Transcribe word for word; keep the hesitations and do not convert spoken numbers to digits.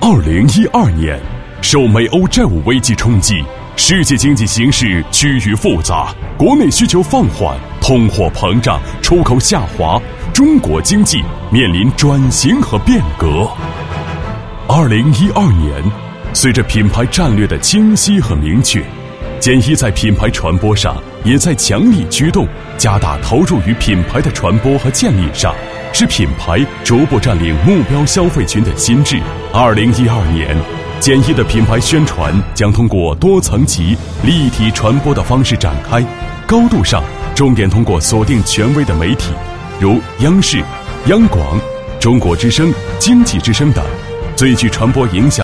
二零一二年，受美欧债务危机冲击，世界经济形势趋于复杂，国内需求放缓，通货膨胀，出口下滑，中国经济面临转型和变革。二零一二年，随着品牌战略的清晰和明确，简一在品牌传播上也在强力驱动，加大投入于品牌的传播和建立上，使品牌逐步占领目标消费群的心智。二零一二年，简一的品牌宣传将通过多层级、立体传播的方式展开，高度上重点通过锁定权威的媒体，如央视、央广、中国之声、经济之声等，最具传播影响